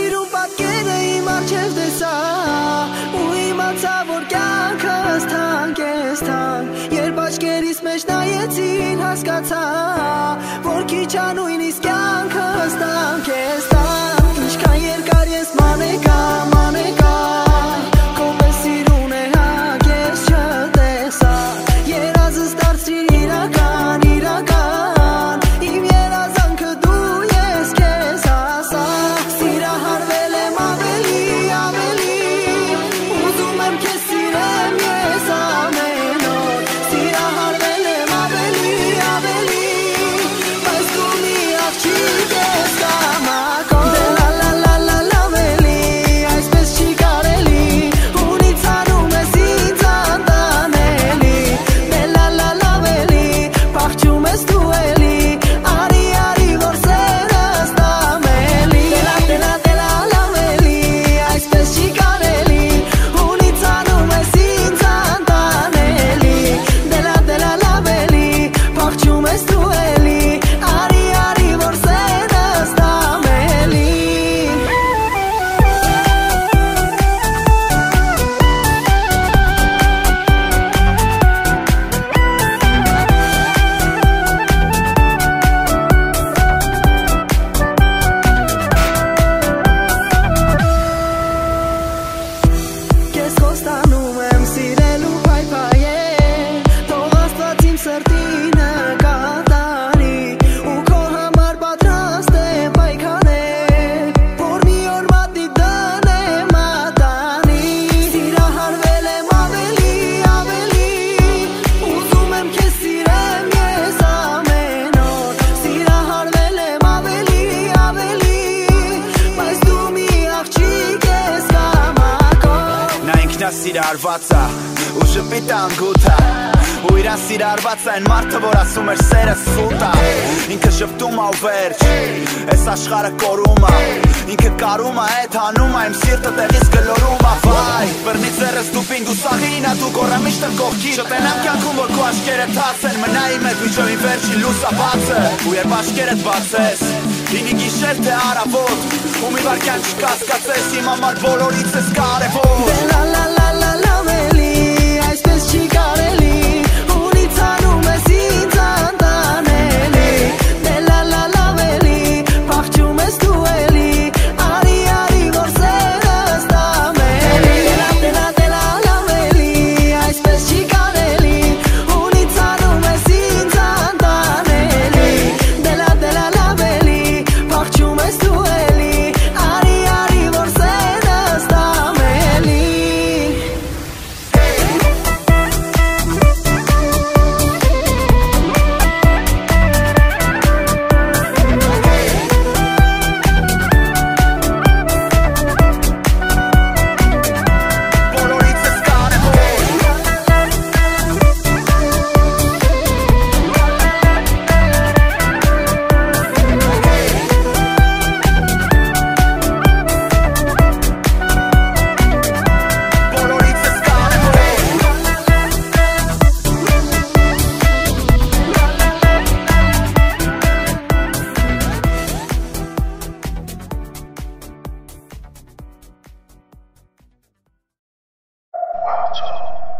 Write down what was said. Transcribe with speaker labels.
Speaker 1: Սիրուն պատկերը իմ արջև տեսա ու իմացա, որ կյանքս թանկ ես թանկ Երբ աչքերիս մեջ նայեցին հասկացա, որ քիչ անույնիսկ կյանքս տանք ես տանք Ինչքան երկար ես մանեկա, մանեկա Քո պես սիրուն է հակ ես չտեսա Երազս դարձրիր իրական, իրական Իմ երազանքը դու ես քեզ հասա Սիրահարվել եմ ավելի, ավելի Ուզում եմ քեզ սիրեմ ես ամեն օր Սիրահարվել եմ ավելի, ավելի Բայց դու մի աղջիկ ես կամակոր Դե լա լա լա լա լավելի Այսպես չի կարելի Ունից անում ես ինձ անտանելի Դե լա լա լավելի Պախչում ես դու էլի Արի արի որ սերս տամելի Դե լա լավելի Այսպես չի կարելի Ունից անում ես ինձ անտանելի Դե լա լավելի Պախչում ես դու էլի Արի արի որ սերս տամելի Կես խոստանում եմ սիրելու պայպայել Թող Աստված իմ սրտինը կատարի Ու քո համար պատրաստ եմ պայքարել Որ մի օր մատի դնեմ ատանի Սիրահարվել եմ ավելի, ավելի Ուզում եմ քեզ սիրեմ ես ամեն օր Սիրահարվել եմ ավելի, ավելի Բայց դու մի աղջիկ ես կամակոր
Speaker 2: Նա ինքնասիրարված է ու շպիտ անգութ է ու իրան սիրարված է այն մարդը որ ասում էր սերը սուտ է ինքը շպտում է ու վերջ այս աշխարհը կորում է ինքը կարում է այդ հանում է իմ սիրտը տեղից գլորում է վայ բռնի ձեռս դու պինգ ու սաղին ա դու կորը միշտ եմ կողքի շտենամ կյանքում որ քո աչքերը թաց են մնա իմ հետ միջով իմ վերջին լուսաբացը ու երբ աչքերդ բացես ինի գիշեր թե առավոտ ու մի վարքյան չկասկածես իմ համար բոլորից ես կարևոր
Speaker 1: Դե լա լա լա լա լավելի Այսպես չի կարելի Ունից անում ես ինձ անտանելի Դե լա լա լավելի Պախչում ես դու էլի Արի արի որ սերս տամելի Դե լա լավելի Այսպես չի կարելի Ունից անում ես ինձ անտանելի Դե լա լավելի Պախչում ես դու էլի Արի արի որ սերս տամելի
Speaker 2: բոլորից ես կարևոր բոլորից ես կարևոր
Speaker 3: Wow.